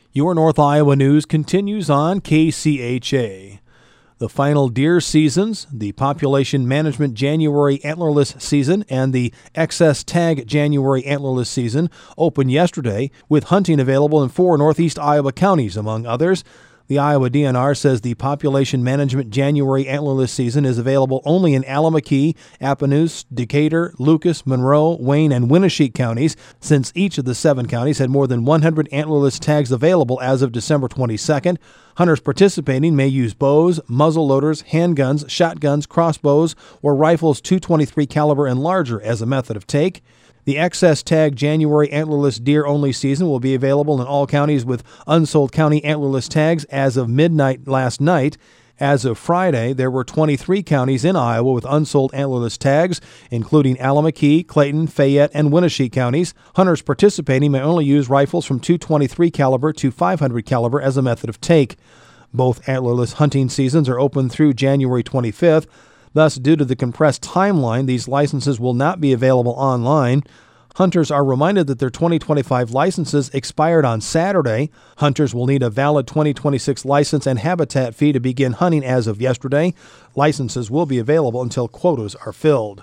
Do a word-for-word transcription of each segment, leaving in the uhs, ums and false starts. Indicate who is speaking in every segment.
Speaker 1: Your North Iowa news continues on K C H A. The final deer seasons, the Population Management January Antlerless season and the Excess Tag January Antlerless season opened yesterday, with hunting available in four northeast Iowa counties, among others. The Iowa D N R says the Population Management January Antlerless season is available only in Allamakee, Appanoose, Decatur, Lucas, Monroe, Wayne, and Winneshiek counties, since each of the seven counties had more than one hundred antlerless tags available as of December twenty-second. Hunters participating may use bows, muzzle loaders, handguns, shotguns, crossbows, or rifles two twenty-three caliber and larger as a method of take. The Excess Tag January Antlerless Deer-only season will be available in all counties with unsold county antlerless tags as of midnight last night. As of Friday, there were twenty-three counties in Iowa with unsold antlerless tags, including Allamakee, Clayton, Fayette, and Winneshiek counties. Hunters participating may only use rifles from two twenty-three caliber to five hundred caliber as a method of take. Both antlerless hunting seasons are open through January twenty-fifth. Thus, due to the compressed timeline, these licenses will not be available online. Hunters are reminded that their twenty twenty-five licenses expired on Saturday. Hunters will need a valid twenty twenty-six license and habitat fee to begin hunting as of yesterday. Licenses will be available until quotas are filled.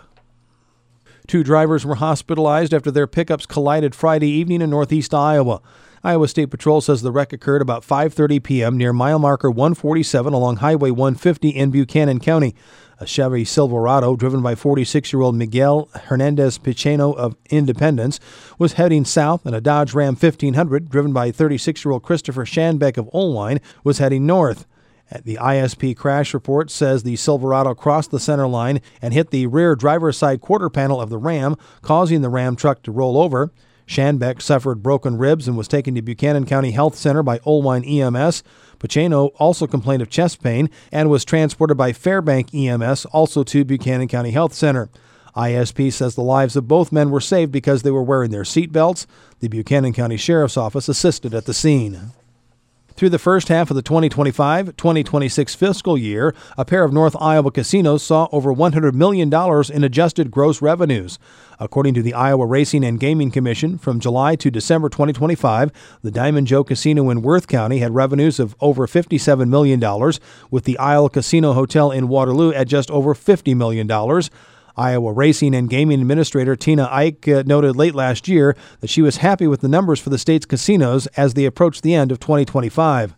Speaker 1: Two drivers were hospitalized after their pickups collided Friday evening in northeast Iowa. Iowa State Patrol says the wreck occurred about five thirty p.m. near mile marker one forty-seven along Highway one fifty in Buchanan County. A Chevy Silverado, driven by forty-six-year-old Miguel Hernandez Picheno of Independence, was heading south, and a Dodge Ram fifteen hundred, driven by thirty-six-year-old Christopher Schanbeck of Olwine, was heading north. The I S P crash report says the Silverado crossed the center line and hit the rear driver's side quarter panel of the Ram, causing the Ram truck to roll over. Schanbeck suffered broken ribs and was taken to Buchanan County Health Center by Olwine E M S. Picheno also complained of chest pain and was transported by Fairbank E M S, also to Buchanan County Health Center. I S P says the lives of both men were saved because they were wearing their seat belts. The Buchanan County Sheriff's Office assisted at the scene. Through the first half of the twenty twenty-five twenty twenty-six fiscal year, a pair of North Iowa casinos saw over one hundred million dollars in adjusted gross revenues. According to the Iowa Racing and Gaming Commission, from July to December twenty twenty-five, the Diamond Joe Casino in Worth County had revenues of over fifty-seven million dollars, with the Isle Casino Hotel in Waterloo at just over fifty million dollars. Iowa Racing and Gaming Administrator Tina Ike uh, noted late last year that she was happy with the numbers for the state's casinos as they approached the end of twenty twenty-five.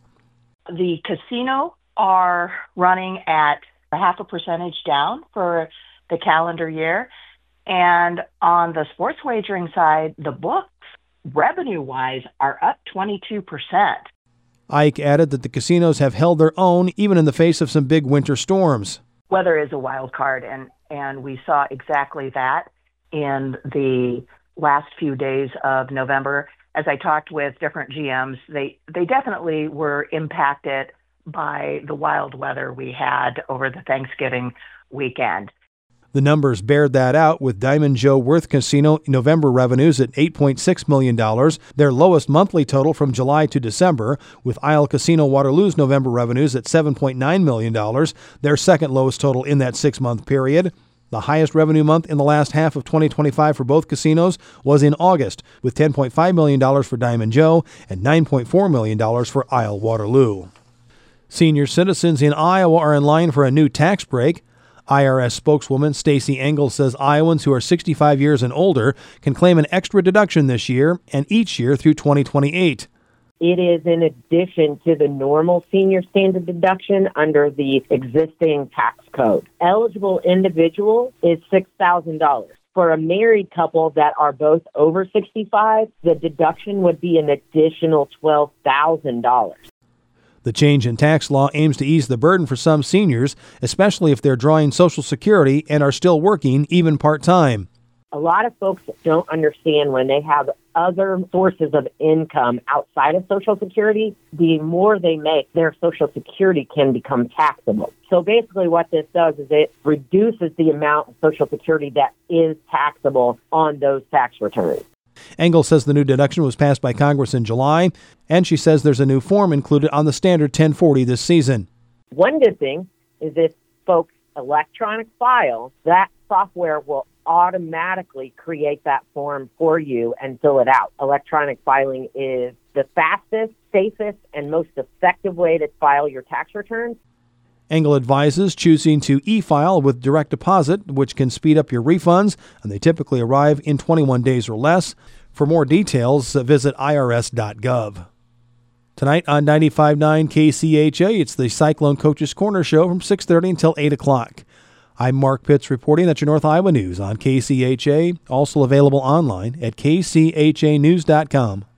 Speaker 2: The casino are running at a half a percentage down for the calendar year. And on the sports wagering side, the books, revenue-wise, are up twenty-two percent.
Speaker 1: Ike added that the casinos have held their own even in the face of some big winter storms.
Speaker 2: Weather is a wild card, and, and we saw exactly that in the last few days of November. As I talked with different G Ms, they, they definitely were impacted by the wild weather we had over the Thanksgiving weekend.
Speaker 1: The numbers bared that out, with Diamond Joe Worth Casino November revenues at eight point six million dollars, their lowest monthly total from July to December, with Isle Casino Waterloo's November revenues at seven point nine million dollars, their second lowest total in that six-month period. The highest revenue month in the last half of twenty twenty-five for both casinos was in August, with ten point five million dollars for Diamond Joe and nine point four million dollars for Isle Waterloo. Senior citizens in Iowa are in line for a new tax break. I R S spokeswoman Stacey Engel says Iowans who are sixty-five years and older can claim an extra deduction this year and each year through twenty twenty-eight.
Speaker 3: It is in addition to the normal senior standard deduction under the existing tax code. Eligible individual is six thousand dollars. For a married couple that are both over sixty-five, the deduction would be an additional twelve thousand dollars.
Speaker 1: The change in tax law aims to ease the burden for some seniors, especially if they're drawing Social Security and are still working, even part-time.
Speaker 3: A lot of folks don't understand when they have other sources of income outside of Social Security, the more they make, their Social Security can become taxable. So basically what this does is it reduces the amount of Social Security that is taxable on those tax returns.
Speaker 1: Engel says the new deduction was passed by Congress in July, and she says there's a new form included on the standard ten forty this season.
Speaker 3: One good thing is if folks electronic file, that software will automatically create that form for you and fill it out. Electronic filing is the fastest safest and most effective way to file your tax returns.
Speaker 1: Engel advises choosing to e-file with direct deposit, which can speed up your refunds, and they typically arrive in twenty-one days or less. For more details, visit I R S dot gov. Tonight on ninety-five point nine K C H A, it's the Cyclone Coaches Corner Show from six thirty until eight o'clock. I'm Mark Pitts reporting. That's your North Iowa News on K C H A, also available online at K C H A news dot com.